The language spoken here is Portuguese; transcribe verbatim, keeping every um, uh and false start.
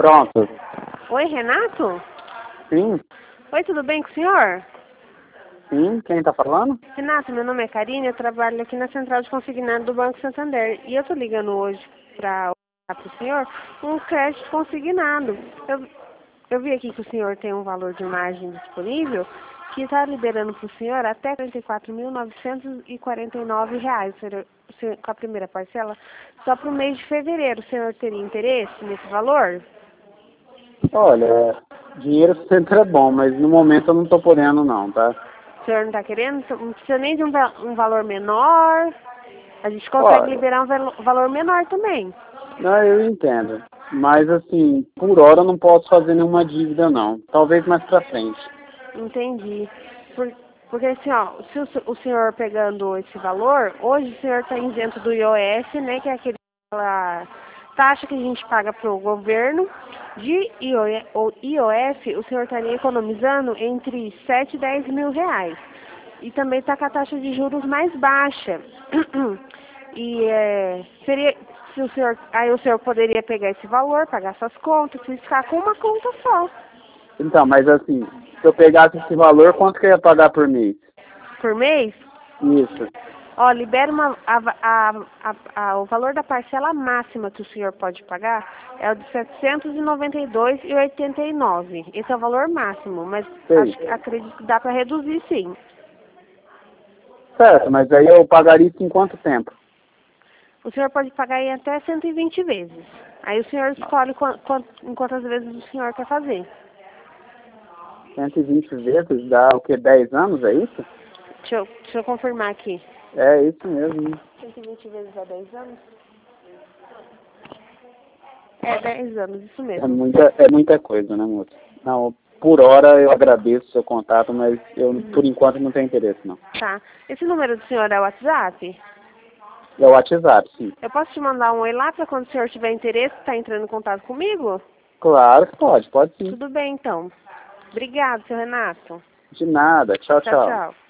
Pronto. Oi, Renato? Sim, Oi, tudo bem com o senhor? sim. Quem tá falando? Renato, meu nome é Karine, eu trabalho aqui na Central de Consignado do Banco Santander. E eu tô ligando hoje para o senhor um crédito consignado. Eu, eu vi aqui que o senhor tem um valor de margem disponível que está liberando para o senhor até quarenta e quatro mil novecentos e quarenta e nove reais, senhor, senhor, com a primeira parcela, só para o mês de fevereiro. O senhor teria interesse nesse valor? Olha, dinheiro sempre é bom, mas no momento eu não tô podendo não, tá? O senhor não está querendo? Não precisa nem de um, va- um valor menor. A gente consegue Olha, liberar um valo- valor menor também. não, eu entendo. Mas assim, por hora eu não posso fazer nenhuma dívida não. Talvez mais pra frente. Entendi. Por- porque assim, ó, se o, se- o senhor pegando esse valor, hoje o senhor está isento do I O S, né, que é aquela taxa que a gente paga para o governo. De I O E ou I O F, o senhor estaria economizando entre sete e dez mil reais. E também está com a taxa de juros mais baixa. E é, seria, se o senhor, aí o senhor poderia pegar esse valor, pagar suas contas e ficar com uma conta só, Então, mas assim, se eu pegasse esse valor, quanto que eu ia pagar por mês? por mês. Isso. Ó, libera uma, a, a, a, a, o valor da parcela máxima que o senhor pode pagar é o de setecentos e noventa e dois reais e oitenta e nove centavos. Esse é o valor máximo, mas Sei. acho, que- acredito que dá para reduzir sim. Certo, mas aí eu pagaria isso em quanto tempo? O senhor pode pagar em até cento e vinte vezes. Aí o senhor escolhe quan, quan, em quantas vezes o senhor quer fazer. cento e vinte vezes dá o quê? dez anos, é isso? Deixa eu, deixa eu confirmar aqui. É isso mesmo. cento e vinte vezes dá dez anos? É, dez anos, isso É mesmo. muita, é muita coisa, né, moço? Não, por hora eu agradeço o seu contato, mas eu, Uhum. por enquanto, não tenho interesse, não. Tá. Esse número do senhor é o WhatsApp? É o WhatsApp, sim. Eu posso te mandar um oi lá para quando o senhor tiver interesse, tá entrando em contato comigo? Claro que pode, pode sim. Tudo bem, então. Obrigado, seu Renato. De nada. Tchau, Tchau, tchau. tchau.